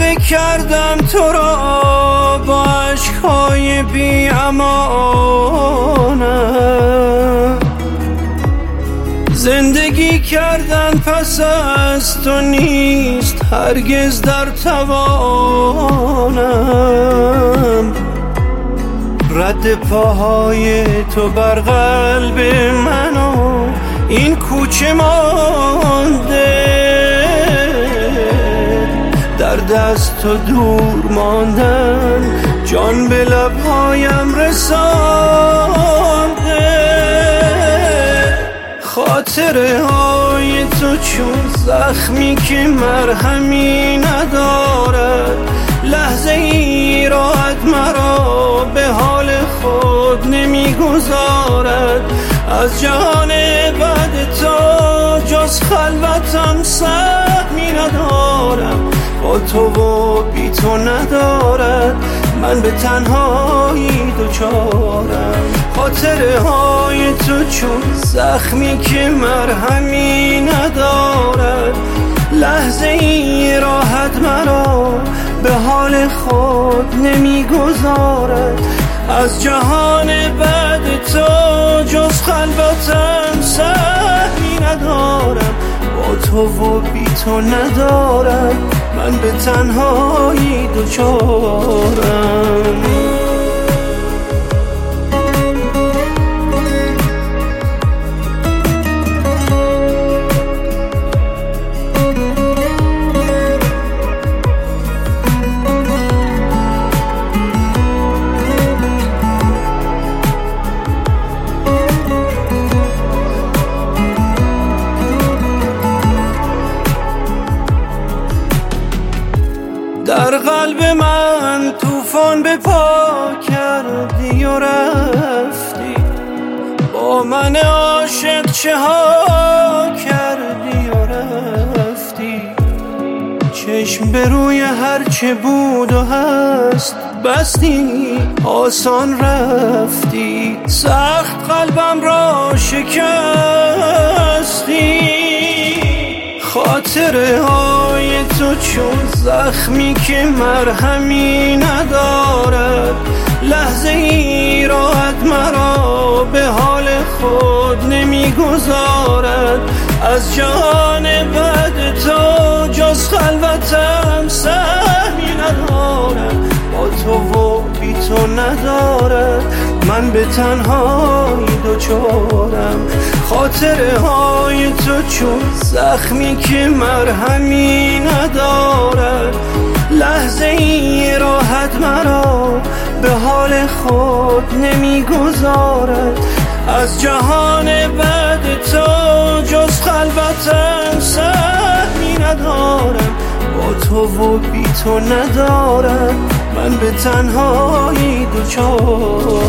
زنده کردم تو را با عشقهای بی امانم. زندگی کردن پس از تو نیست هرگز در توانم. رد پاهای تو بر قلب من و این کوچه مانده، در دست تو دور ماندن جان به لبهایم رسانده. خاطره های تو چون زخمی که مرهمی ندارد، لحظه ای راحت مرا به حال خود نمیگذارد. از جهان بعد تو جز خلوتم سهمی ندارم، با تو و بی تو ندارد من به تنهایی دوچارم. خاطره های تو چون زخمی که مرهمی ندارد، لحظه ای راحت مرا به حال خود نمیگذارد. از جهان بعد تو جز خلوتم سهمی ندارم، با تو و بی تو ندارم من به تنهایی دوچارم. در قلب من طوفان به پا کردی و رفتی، با من عاشق چه ها کردی و رفتی. چشم به روی هر چه بود و هست بستی، آسان رفتی، سخت قلبم را شکستی. خاطره های تو چون زخمی که مرهمی ندارد، لحظه ای راحت مرا به حال خود نمیگذارد. از جهان بعد تو جز خلوتم سهمی ندارم، با تو و بی تو ندارد من به تنهایی دوچارم. خاطره های تو چون زخمی که مرهمی ندارد، لحظه ای راحت مرا به حال خود نمیگذارد. از جهان بعد تو جز خلوتم سهمی ندارم، با تو و بی تو ندارم من به تنهایی دوچارم.